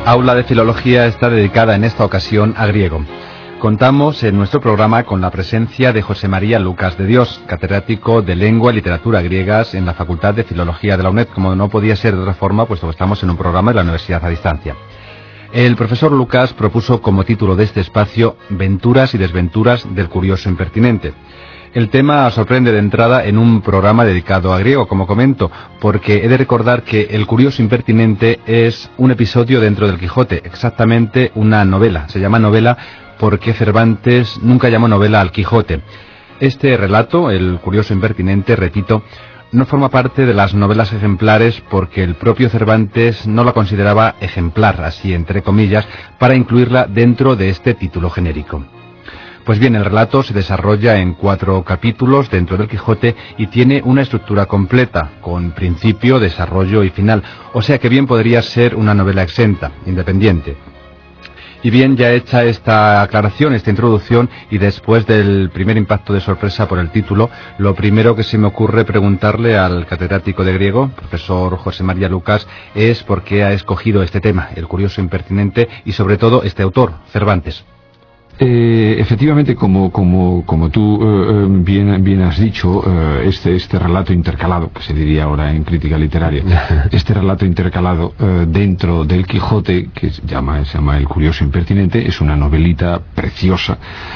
aula de filología está dedicada en esta ocasión a griego. Contamos en nuestro programa con la presencia de José María Lucas de Dios, catedrático de Lengua y Literatura griegas en la Facultad de Filología de la UNED, como no podía ser de otra forma, puesto que estamos en un programa de la Universidad a Distancia. El profesor Lucas propuso como título de este espacio Venturas y desventuras del curioso impertinente. El tema sorprende de entrada en un programa dedicado a griego, como comento, porque he de recordar que El curioso impertinente es un episodio dentro del Quijote, exactamente una novela. Se llama novela porque Cervantes nunca llamó novela al Quijote. Este relato, El curioso impertinente, repito, no forma parte de las novelas ejemplares porque el propio Cervantes no la consideraba ejemplar, así entre comillas, para incluirla dentro de este título genérico. Pues bien, el relato se desarrolla en 4 capítulos dentro del Quijote y tiene una estructura completa, con principio, desarrollo y final, o sea que bien podría ser una novela exenta, independiente. Y bien, ya hecha esta aclaración, esta introducción, y después del primer impacto de sorpresa por el título, lo primero que se me ocurre preguntarle al catedrático de griego, profesor José María Lucas, es por qué ha escogido este tema, el curioso impertinente, y sobre todo este autor, Cervantes. Efectivamente, como tú bien has dicho, este relato intercalado, que se diría ahora en crítica literaria, este relato intercalado dentro del Quijote, que se llama El curioso impertinente, es una novelita preciosa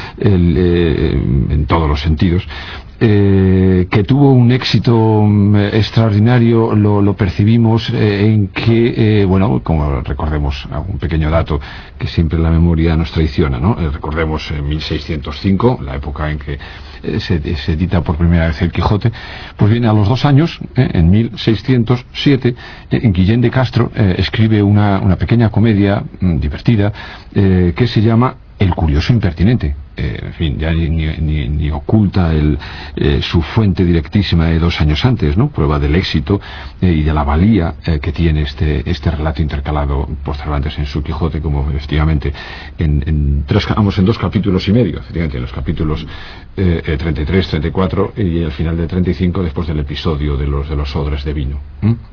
en todos los sentidos. Que tuvo un éxito extraordinario, lo percibimos en que, como recordemos un pequeño dato que siempre la memoria nos traiciona, ¿no? Recordemos en 1605, la época en que se edita por primera vez el Quijote. Pues bien, a los 2 años, en 1607, Guillén de Castro escribe una pequeña comedia divertida que se llama El curioso impertinente. En fin, ya ni oculta su fuente directísima de 2 años antes, ¿no? Prueba del éxito y de la valía que tiene este relato intercalado por Cervantes en su Quijote, como efectivamente en 2 capítulos y medio, efectivamente, en los capítulos 33, 34 y al final de 35, después del episodio de los odres de vino.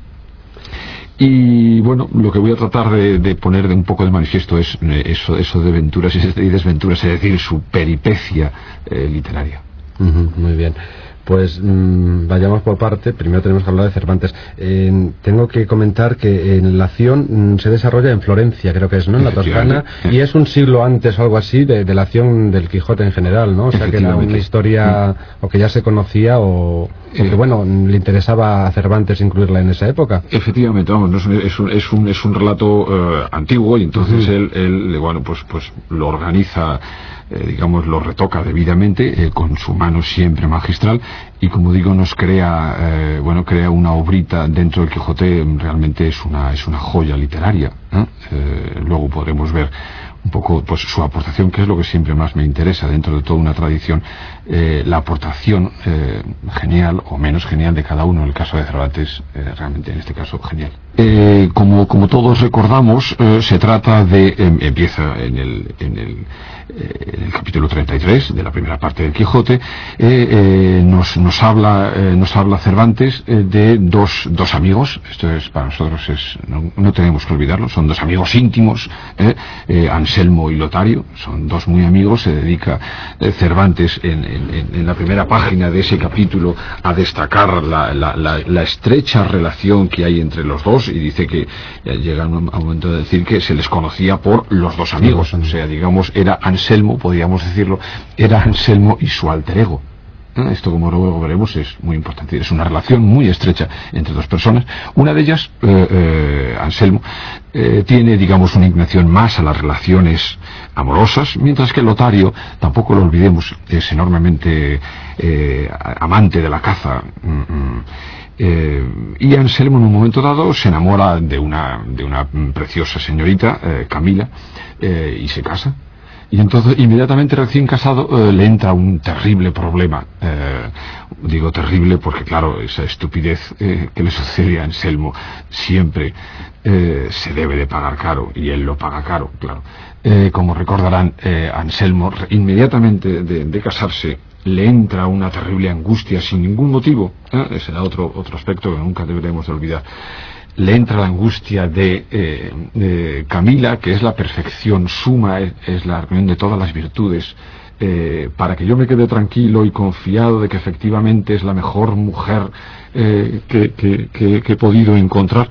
Y bueno, lo que voy a tratar de poner de un poco de manifiesto es eso de venturas y desventuras, es decir, su peripecia literaria. Muy bien. Pues vayamos por parte. Primero tenemos que hablar de Cervantes. Tengo que comentar que la acción se desarrolla en Florencia, creo que es, ¿no? En la Toscana, y es un siglo antes o algo así de la acción del Quijote en general, ¿no? O sea, que era una historia o que ya se conocía o que, bueno, le interesaba a Cervantes incluirla en esa época. Efectivamente, vamos, no es un relato antiguo, y entonces él pues lo organiza, digamos, lo retoca debidamente con su mano siempre magistral, y como digo, nos crea una obrita dentro del Quijote. Realmente es una joya literaria, ¿eh? Luego podremos ver un poco pues su aportación, que es lo que siempre más me interesa dentro de toda una tradición, la aportación genial o menos genial de cada uno. En el caso de Cervantes, realmente en este caso genial. Como todos recordamos, se trata de empieza en el capítulo 33 de la primera parte del Quijote. Nos habla Cervantes de dos amigos. Esto es para nosotros, no tenemos que olvidarlo, son 2 amigos íntimos, Anselmo y Lotario, son 2 muy amigos. Se dedica Cervantes en la primera página de ese capítulo a destacar la estrecha relación que hay entre los dos, y dice que llega un momento de decir que se les conocía por los 2 amigos, o sea, digamos, era Anselmo, podríamos decirlo, era Anselmo y su alter ego. Esto, como luego veremos, es muy importante. Es una relación muy estrecha entre 2 personas. Una de ellas, Anselmo, tiene, digamos, una inclinación más a las relaciones amorosas, mientras que Lotario, tampoco lo olvidemos, es enormemente amante de la caza. Y Anselmo, en un momento dado, se enamora de una preciosa señorita, Camila, y se casa. Y entonces, inmediatamente recién casado, le entra un terrible problema. Digo terrible porque, claro, esa estupidez que le sucede a Anselmo siempre se debe de pagar caro, y él lo paga caro, claro. Como recordarán, Anselmo, inmediatamente de casarse, le entra una terrible angustia sin ningún motivo. Ese era otro aspecto que nunca deberemos de olvidar. le entra la angustia de Camila, que es la perfección suma, es la reunión de todas las virtudes, para que yo me quede tranquilo y confiado de que efectivamente es la mejor mujer que he podido encontrar,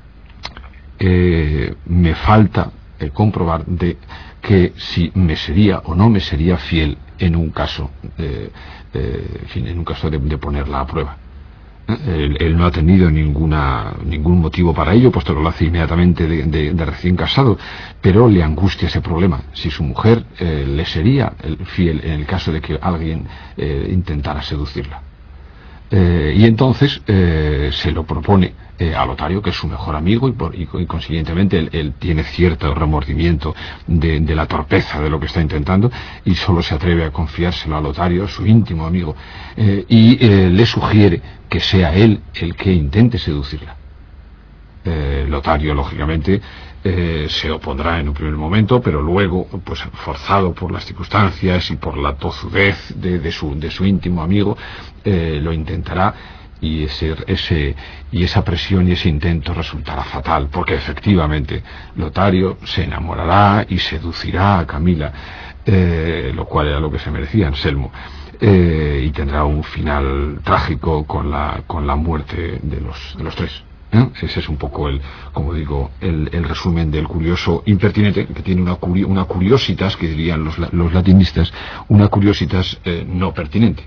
me falta comprobar de que si me sería o no me sería fiel en un caso, en un caso de ponerla a prueba. Él no ha tenido ningún motivo para ello, puesto que lo hace inmediatamente de recién casado, pero le angustia ese problema. Si su mujer le sería fiel en el caso de que alguien intentara seducirla. Y entonces se lo propone a Lotario, que es su mejor amigo, y consiguientemente él tiene cierto remordimiento de la torpeza de lo que está intentando, y solo se atreve a confiárselo a Lotario, su íntimo amigo, y le sugiere que sea él el que intente seducirla. Lotario, lógicamente, se opondrá en un primer momento, pero luego, pues forzado por las circunstancias y por la tozudez de su íntimo amigo, lo intentará, y esa presión y ese intento resultará fatal, porque efectivamente Lotario se enamorará y seducirá a Camila, lo cual era lo que se merecía Anselmo, y tendrá un final trágico con la muerte de los tres. Ese es un poco como digo, el resumen del curioso impertinente, que tiene una curiositas, que dirían los latinistas, una curiositas no pertinente.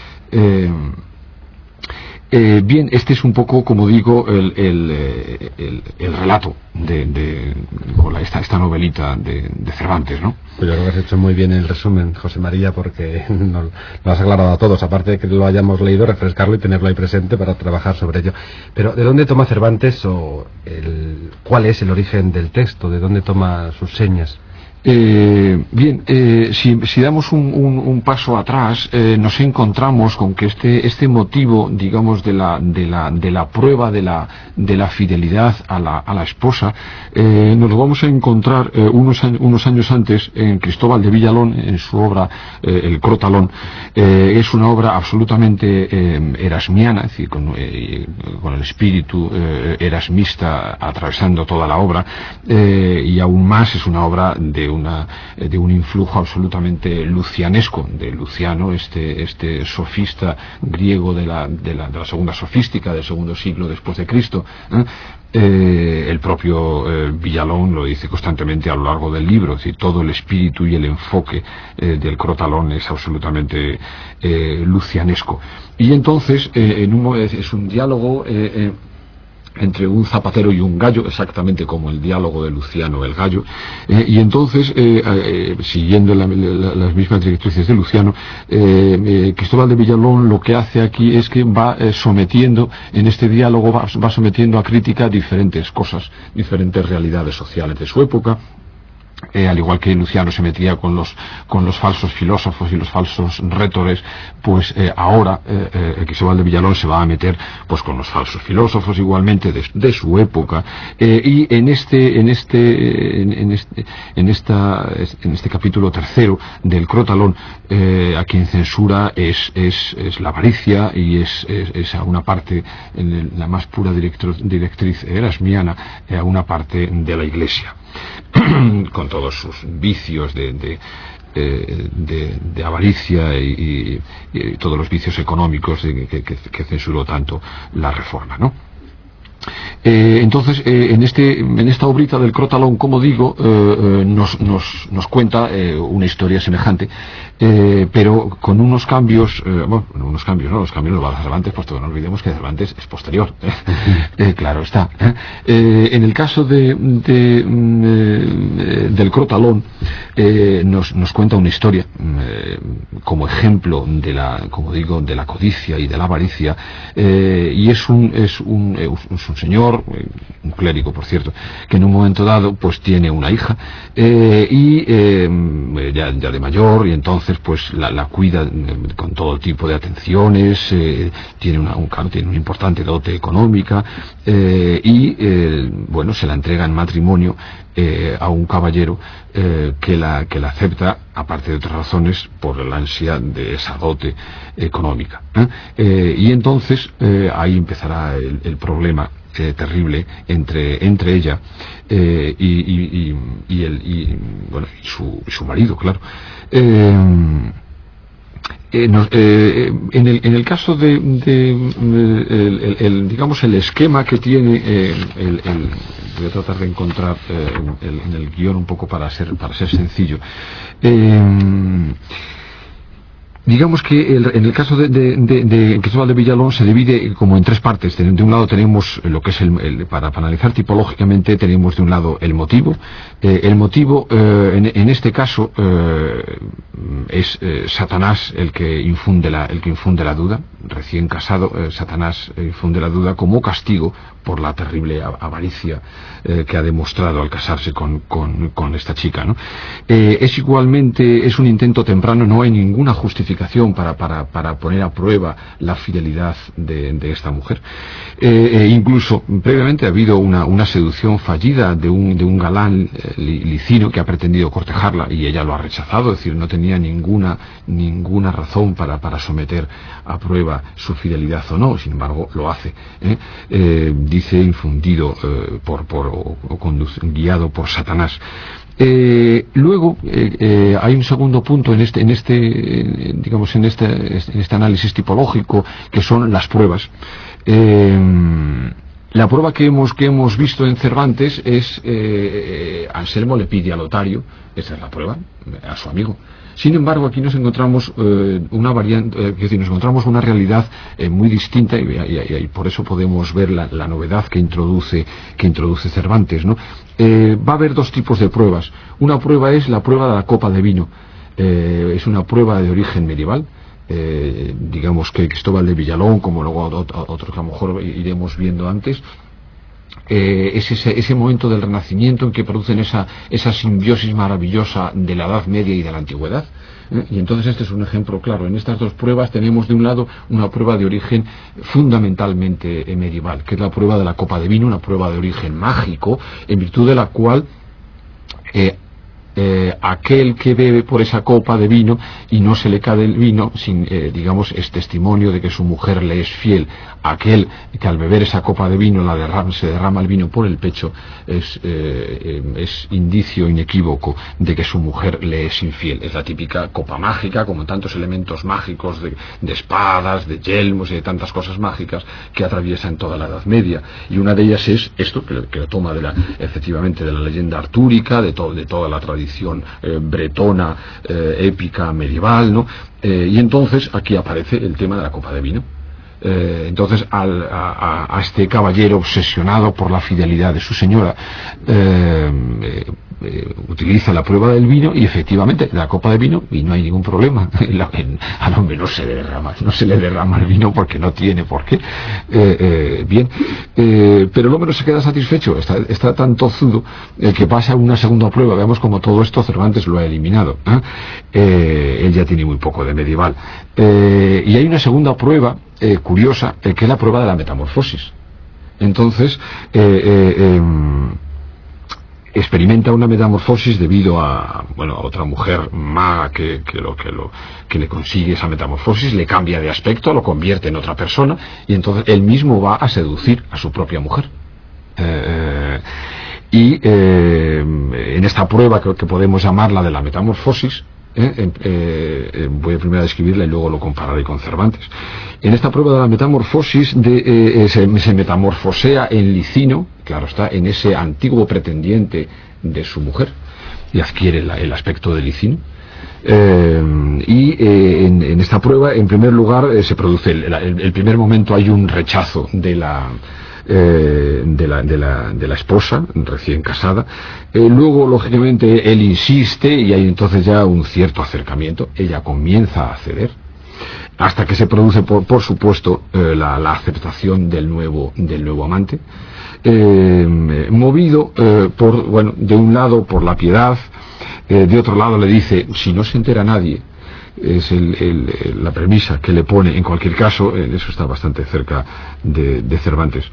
Bien, este es un poco, como digo, el relato con esta novelita de Cervantes, ¿no? Pues yo creo que has hecho muy bien el resumen, José María, porque lo has aclarado a todos, aparte de que lo hayamos leído, refrescarlo y tenerlo ahí presente para trabajar sobre ello. Pero ¿de dónde toma Cervantes cuál es el origen del texto? ¿De dónde toma sus señas? Bien, si damos un paso atrás, nos encontramos con que este motivo, digamos, de la prueba de la fidelidad a la esposa, nos lo vamos a encontrar unos años antes en Cristóbal de Villalón, en su obra El Crotalón. Es una obra absolutamente erasmiana, es decir, con el espíritu erasmista atravesando toda la obra, y aún más es una obra de un influjo absolutamente lucianesco, de Luciano, este sofista griego de la segunda sofística del segundo siglo después de Cristo. El propio Villalón lo dice constantemente a lo largo del libro, es decir, todo el espíritu y el enfoque del Crotalón es absolutamente lucianesco. Y entonces es un diálogo entre un zapatero y un gallo, exactamente como el diálogo de Luciano el gallo, y entonces, siguiendo las mismas directrices de Luciano, Cristóbal de Villalón lo que hace aquí es que va sometiendo, en este diálogo va sometiendo a crítica diferentes cosas, diferentes realidades sociales de su época. Al igual que Luciano se metía con los falsos filósofos y los falsos rhétores, pues ahora Cristóbal de Villalón se va a meter pues con los falsos filósofos igualmente de su época, y en este capítulo tercero del Crotalón, a quien censura es la avaricia, y es a una parte, en la más pura directriz erasmiana, a una parte de la Iglesia, con todos sus vicios de avaricia y todos los vicios económicos que censuró tanto la Reforma, ¿no? Entonces, en esta obrita del Crotalón, como digo, nos cuenta una historia semejante, pero con unos cambios, los cambios los va a Cervantes, puesto que no olvidemos que Cervantes es posterior, claro está. En el caso del Crotalón, nos cuenta una historia como ejemplo de la codicia y de la avaricia, y es un señor, un clérigo por cierto, que en un momento dado pues tiene una hija, y ya de mayor, y entonces pues la cuida con todo tipo de atenciones, tiene una importante dote económica, y se la entrega en matrimonio a un caballero que la acepta, aparte de otras razones, por la ansia de esa dote económica, y entonces ahí empezará el problema terrible entre ella y su marido, claro. En el caso digamos el esquema que tiene voy a tratar de encontrar en el guión un poco para ser sencillo. Digamos que en el caso de Cristóbal de Villalón se divide como en tres partes. De un lado tenemos lo que es para analizar tipológicamente, tenemos de un lado el motivo. El motivo en este caso es Satanás el que infunde la duda. Recién casado, Satanás infunde la duda como castigo por la terrible avaricia que ha demostrado al casarse con esta chica, ¿no? Es un intento temprano, no hay ninguna justificación para poner a prueba la fidelidad de esta mujer. Incluso previamente ha habido una seducción fallida de un galán licino que ha pretendido cortejarla y ella lo ha rechazado, es decir, no tenía ninguna razón para someter a prueba su fidelidad o no, sin embargo lo hace, dice infundido guiado por Satanás. Luego hay un segundo punto en este análisis tipológico, que son las pruebas. La prueba que hemos visto en Cervantes es Anselmo le pide a Lotario, esa es la prueba, a su amigo. Sin embargo, aquí nos encontramos una variante, es decir, nos encontramos una realidad muy distinta y por eso podemos ver la novedad que introduce Cervantes, ¿no? Va a haber dos tipos de pruebas. Una prueba es la prueba de la copa de vino. Es una prueba de origen medieval. Digamos que Cristóbal de Villalón, como luego otros que a lo mejor iremos viendo antes, es ese momento del Renacimiento en que producen esa simbiosis maravillosa de la Edad Media y de la Antigüedad. Y entonces este es un ejemplo claro. En estas dos pruebas tenemos de un lado una prueba de origen fundamentalmente medieval, que es la prueba de la copa de vino, una prueba de origen mágico, en virtud de la cual aquel que bebe por esa copa de vino y no se le cae el vino, digamos, es testimonio de que su mujer le es fiel. Aquel que al beber esa copa de vino se derrama el vino por el pecho, es indicio inequívoco de que su mujer le es infiel. Es la típica copa mágica, como tantos elementos mágicos de espadas, de yelmos y de tantas cosas mágicas que atraviesan toda la Edad Media. Y una de ellas es esto, que lo toma efectivamente de la leyenda artúrica, de toda la tradición bretona, épica, medieval, ¿no? Y entonces aquí aparece el tema de la copa de vino. Entonces a este caballero obsesionado por la fidelidad de su señora utiliza la prueba del vino y efectivamente la copa de vino, y no hay ningún problema, al hombre no se le derrama el vino porque no tiene por qué, bien, pero el hombre no se queda satisfecho, está tan tozudo que pasa a una segunda prueba. Veamos como todo esto Cervantes lo ha eliminado, él ya tiene muy poco de medieval, y hay una segunda prueba curiosa, que es la prueba de la metamorfosis. Entonces experimenta una metamorfosis debido a otra mujer maga que le consigue esa metamorfosis, le cambia de aspecto, lo convierte en otra persona, y entonces él mismo va a seducir a su propia mujer. En esta prueba que podemos llamarla de la metamorfosis, voy a primero a describirla y luego lo compararé con Cervantes. En esta prueba de la metamorfosis se metamorfosea en Licino, claro está, en ese antiguo pretendiente de su mujer, y adquiere el aspecto de Licino. En esta prueba, en primer lugar, se produce el primer momento, hay un rechazo de la esposa recién casada. Luego, lógicamente, él insiste y hay entonces ya un cierto acercamiento. Ella comienza a ceder hasta que se produce, por supuesto, la aceptación del nuevo amante, movido de un lado por la piedad, de otro lado le dice: si no se entera nadie. Es la premisa que le pone. En cualquier caso, eso está bastante cerca de Cervantes.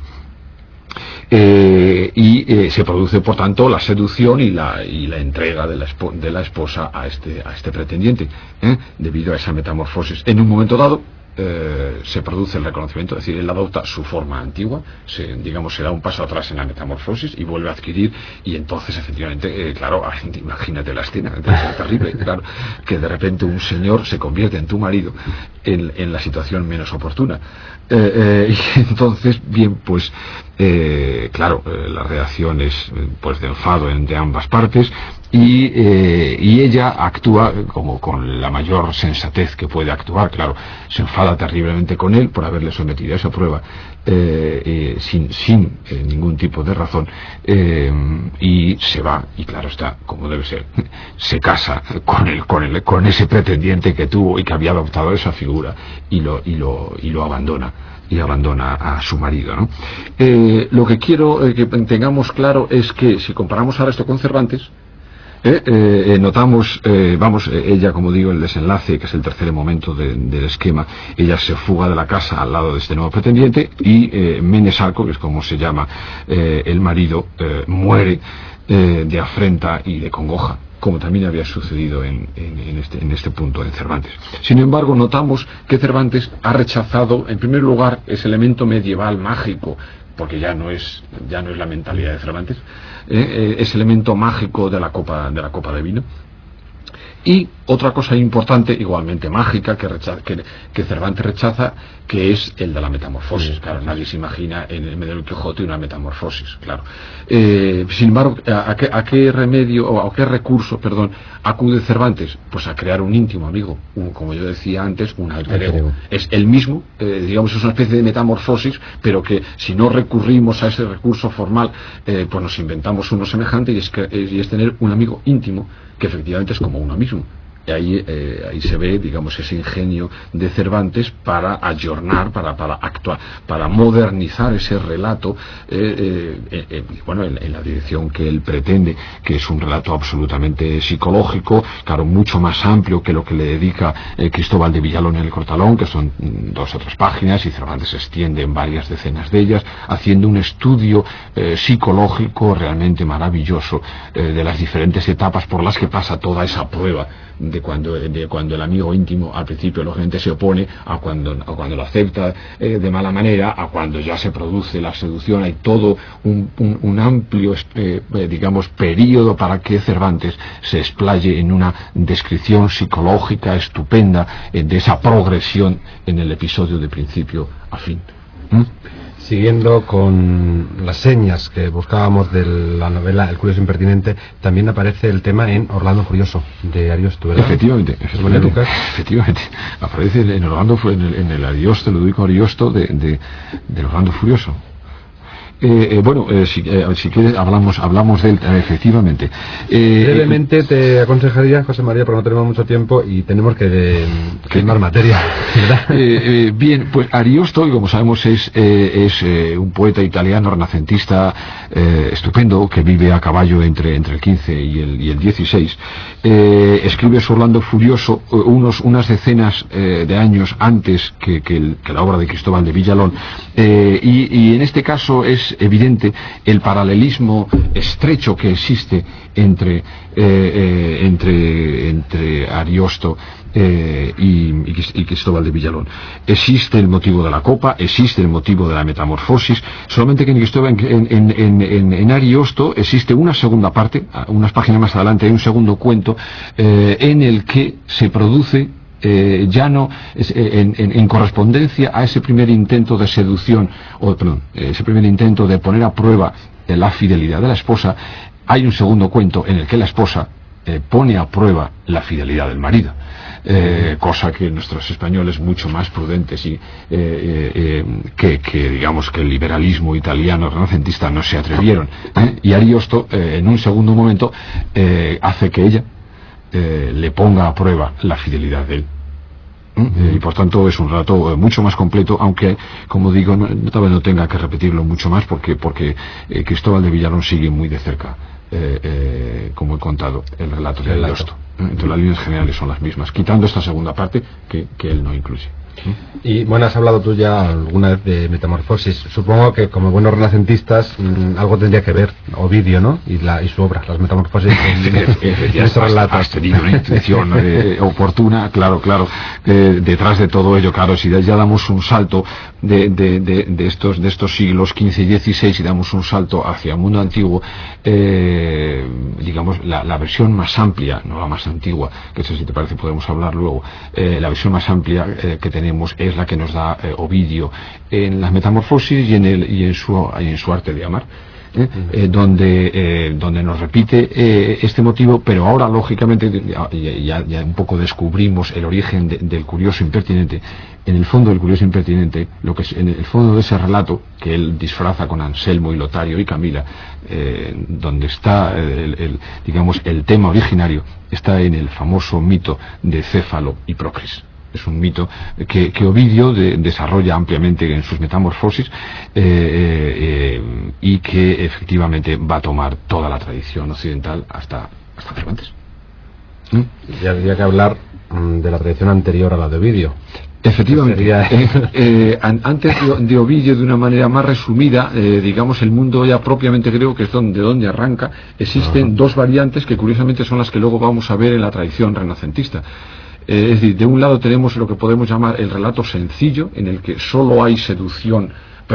Se produce, por tanto, la seducción y la entrega de la esposa a este pretendiente, debido a esa metamorfosis. En un momento dado, se produce el reconocimiento, es decir, él adopta su forma antigua, se da un paso atrás en la metamorfosis y vuelve a adquirir, y entonces efectivamente, claro, imagínate la escena, es terrible, claro, que de repente un señor se convierte en tu marido en la situación menos oportuna. Y entonces, bien, pues claro, la reacción es pues de enfado de ambas partes, y ella actúa como con la mayor sensatez que puede actuar. Claro, se enfada terriblemente con él por haberle sometido a esa prueba sin ningún tipo de razón, y se va, y claro está, como debe ser, se casa con ese pretendiente que tuvo y que había adoptado esa figura, y lo abandona a su marido, ¿no? Lo que quiero que tengamos claro es que si comparamos ahora esto con Cervantes, notamos, ella, como digo, el desenlace, que es el tercer momento del esquema, ella se fuga de la casa al lado de este nuevo pretendiente, y Menesarco, que es como se llama el marido, muere de afrenta y de congoja, como también había sucedido en este punto en Cervantes. Sin embargo, notamos que Cervantes ha rechazado, en primer lugar, ese elemento medieval mágico, porque ya no es la mentalidad de Cervantes, ese elemento mágico de la copa de vino. Y otra cosa importante, igualmente mágica, que Cervantes rechaza, que es el de la metamorfosis. Claro, nadie se imagina en el medio del Quijote una metamorfosis, claro. Sin embargo, ¿a qué remedio, o a qué recurso, acude Cervantes? Pues a crear un íntimo amigo, como yo decía antes, un alter ego. Es el mismo, digamos, es una especie de metamorfosis, pero que si no recurrimos a ese recurso formal, pues nos inventamos uno semejante, y es tener un amigo íntimo, que efectivamente es como uno mismo. Y ahí se ve, digamos, ese ingenio de Cervantes para ayornar, para actuar, para modernizar ese relato, en la dirección que él pretende, que es un relato absolutamente psicológico, claro, mucho más amplio que lo que le dedica Cristóbal de Villalón en El Cortalón, que son 2 o 3 páginas, y Cervantes se extiende en varias decenas de ellas, haciendo un estudio psicológico realmente maravilloso de las diferentes etapas por las que pasa toda esa prueba, de cuando el amigo íntimo al principio lógicamente se opone, a cuando lo acepta de mala manera, a cuando ya se produce la seducción. Hay todo un amplio digamos período para que Cervantes se explaye en una descripción psicológica estupenda de esa progresión en el episodio de principio a fin. Siguiendo con las señas que buscábamos de la novela El curioso impertinente, también aparece el tema en Orlando Furioso, de Ariosto, ¿verdad? Efectivamente. Aparece en Orlando, en el Ariosto, Ludovico Ariosto de Orlando Furioso. Si quieres hablamos de él, efectivamente. Brevemente te aconsejaría, José María, porque no tenemos mucho tiempo y tenemos que más materia, ¿verdad? Bien, pues Ariosto, como sabemos, es un poeta italiano renacentista estupendo, que vive a caballo entre el 15 y el 16. Escribe su Orlando Furioso unas decenas de años antes que la obra de Cristóbal de Villalón, y en este caso es evidente el paralelismo estrecho que existe entre Ariosto y Cristóbal de Villalón. Existe el motivo de la copa, existe el motivo de la metamorfosis, solamente que en Ariosto existe una segunda parte, unas páginas más adelante hay un segundo cuento en el que se produce ya no en correspondencia a ese primer intento de seducción, ese primer intento de poner a prueba la fidelidad de la esposa. Hay un segundo cuento en el que la esposa pone a prueba la fidelidad del marido, cosa que nuestros españoles mucho más prudentes y que digamos que el liberalismo italiano renacentista no se atrevieron, y Ariosto en un segundo momento hace que ella le ponga a prueba la fidelidad de él. Y por tanto es un relato mucho más completo, aunque, como digo, tal vez no tenga que repetirlo mucho más, porque Cristóbal de Villalón sigue muy de cerca, como he contado, el relato de Ariosto. Entonces las líneas generales son las mismas, quitando esta segunda parte que él no incluye. Y bueno, has hablado tú ya alguna vez de Metamorfosis. Supongo que como buenos renacentistas algo tendría que ver Ovidio, ¿no? Y su obra, las Metamorfosis. Has tenido una intuición oportuna, claro. Detrás de todo ello, claro, si ya damos un salto de estos siglos XV y XVI y damos un salto hacia el mundo antiguo, digamos la versión más amplia, no la más antigua, que eso si te parece podemos hablar luego, la versión más amplia que tenemos es la que nos da Ovidio en las Metamorfosis y en su arte de amar, donde nos repite este motivo, pero ahora lógicamente ya un poco descubrimos el origen del curioso impertinente. En el fondo del curioso impertinente, lo que es en el fondo de ese relato que él disfraza con Anselmo y Lotario y Camila, donde está digamos el tema originario, está en el famoso mito de Céfalo y Procris. Es un mito que Ovidio desarrolla ampliamente en sus Metamorfosis, y que efectivamente va a tomar toda la tradición occidental hasta Cervantes. Ya habría que hablar de la tradición anterior a la de Ovidio. Efectivamente, antes de Ovidio, de una manera más resumida, digamos el mundo ya propiamente griego, que es donde arranca, existen dos variantes que curiosamente son las que luego vamos a ver en la tradición renacentista. Es decir, de un lado tenemos lo que podemos llamar el relato sencillo, en el que solo hay seducción,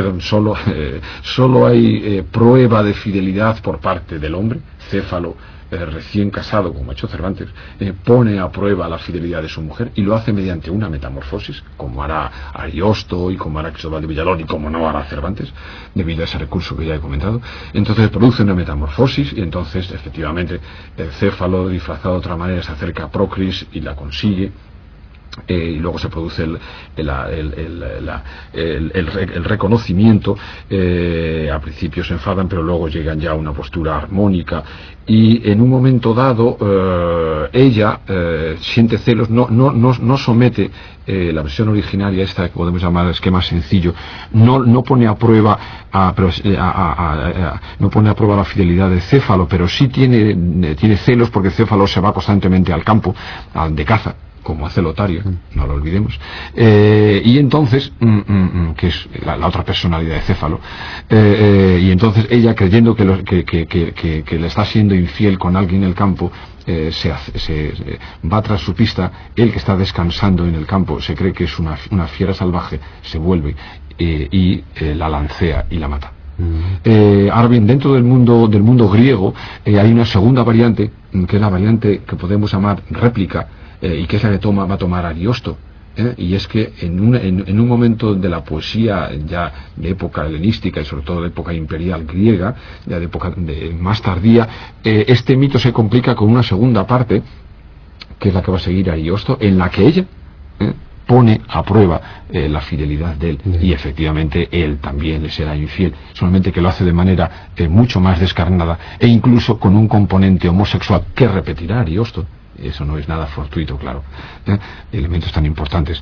solo hay prueba de fidelidad por parte del hombre. Céfalo, recién casado, como ha hecho Cervantes, pone a prueba la fidelidad de su mujer y lo hace mediante una metamorfosis, como hará Ariosto y como hará Cristóbal de Villalón y como no hará Cervantes, debido a ese recurso que ya he comentado. Entonces produce una metamorfosis y entonces efectivamente Céfalo, disfrazado de otra manera, se acerca a Procris y la consigue. Y luego se produce el reconocimiento. Al principio se enfadan, pero luego llegan ya a una postura armónica, y en un momento dado ella siente celos, no somete la versión originaria, esta que podemos llamar esquema sencillo, no pone a prueba no pone a prueba la fidelidad de Céfalo, pero sí tiene celos, porque Céfalo se va constantemente al campo de caza, como hace Lotario, no lo olvidemos, y entonces, que es la otra personalidad de Céfalo, y entonces ella, creyendo que le está siendo infiel con alguien en el campo, va tras su pista. Él, que está descansando en el campo, se cree que es una fiera salvaje, se vuelve y la lancea y la mata. Ahora bien, dentro del mundo griego hay una segunda variante, que es la variante que podemos llamar réplica, y que es la que va a tomar Ariosto, y es que en un momento de la poesía ya de época helenística y sobre todo de época imperial griega, ya de época más tardía, este mito se complica con una segunda parte, que es la que va a seguir Ariosto, en la que ella pone a prueba la fidelidad de él, y efectivamente él también le será infiel, solamente que lo hace de manera mucho más descarnada e incluso con un componente homosexual que repetirá Ariosto. Eso no es nada fortuito, claro, elementos tan importantes,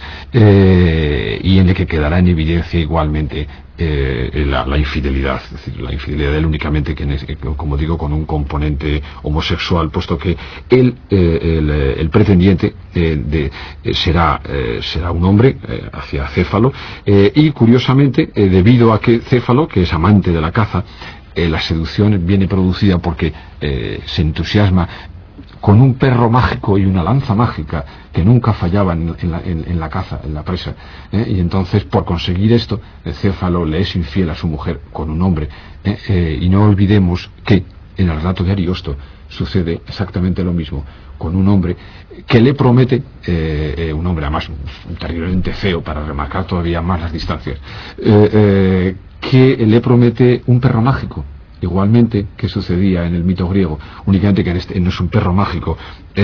y en el que quedará en evidencia igualmente la infidelidad, es decir, la infidelidad de él únicamente, como digo, con un componente homosexual, puesto que él, el pretendiente será un hombre hacia Céfalo, y curiosamente, debido a que Céfalo, que es amante de la caza, la seducción viene producida porque se entusiasma con un perro mágico y una lanza mágica que nunca fallaban en la caza, en la presa, y entonces, por conseguir esto, Céfalo le es infiel a su mujer con un hombre, y no olvidemos que en el relato de Ariosto sucede exactamente lo mismo, con un hombre que le promete, un hombre además terriblemente feo, para remarcar todavía más las distancias, que le promete un perro mágico, igualmente que sucedía en el mito griego, únicamente que no es un perro mágico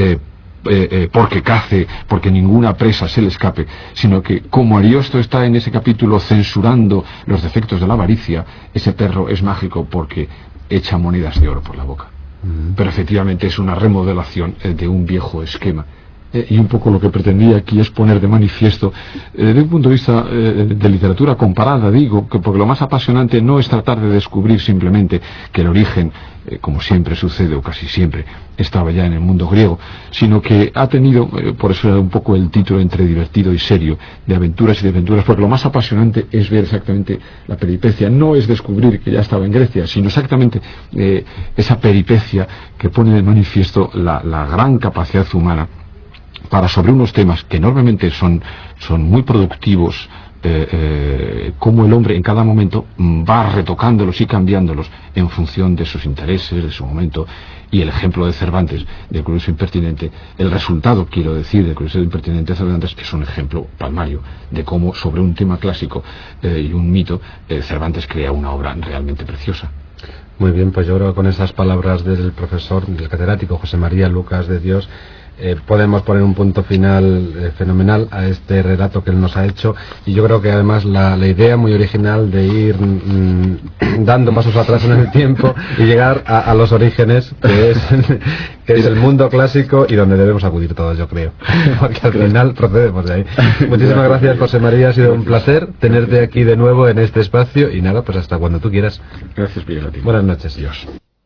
porque cace, porque ninguna presa se le escape, sino que, como Ariosto está en ese capítulo censurando los defectos de la avaricia, ese perro es mágico porque echa monedas de oro por la boca. Pero efectivamente es una remodelación de un viejo esquema y un poco lo que pretendía aquí es poner de manifiesto, desde un punto de vista de literatura comparada, digo, que porque lo más apasionante no es tratar de descubrir simplemente que el origen, como siempre sucede o casi siempre, estaba ya en el mundo griego, sino que ha tenido, por eso era un poco el título entre divertido y serio, de aventuras y de aventuras, porque lo más apasionante es ver exactamente la peripecia, no es descubrir que ya estaba en Grecia, sino exactamente esa peripecia que pone de manifiesto la gran capacidad humana para, sobre unos temas que enormemente son muy productivos, cómo el hombre en cada momento va retocándolos y cambiándolos en función de sus intereses, de su momento. Y el ejemplo de Cervantes, del Curioso Impertinente, el resultado, quiero decir, del Curioso Impertinente de Cervantes, es un ejemplo palmario de cómo sobre un tema clásico y un mito, Cervantes crea una obra realmente preciosa. Muy bien, pues yo creo que con esas palabras del profesor, del catedrático José María Lucas de Dios, podemos poner un punto final fenomenal a este relato que él nos ha hecho, y yo creo que además la idea muy original de ir dando pasos atrás en el tiempo y llegar a los orígenes, que es el mundo clásico y donde debemos acudir todos, yo creo, porque al final procedemos de ahí. Muchísimas gracias, José María, ha sido un placer tenerte aquí de nuevo en este espacio, y nada, pues hasta cuando tú quieras. Gracias, Miguel. Buenas noches. Dios.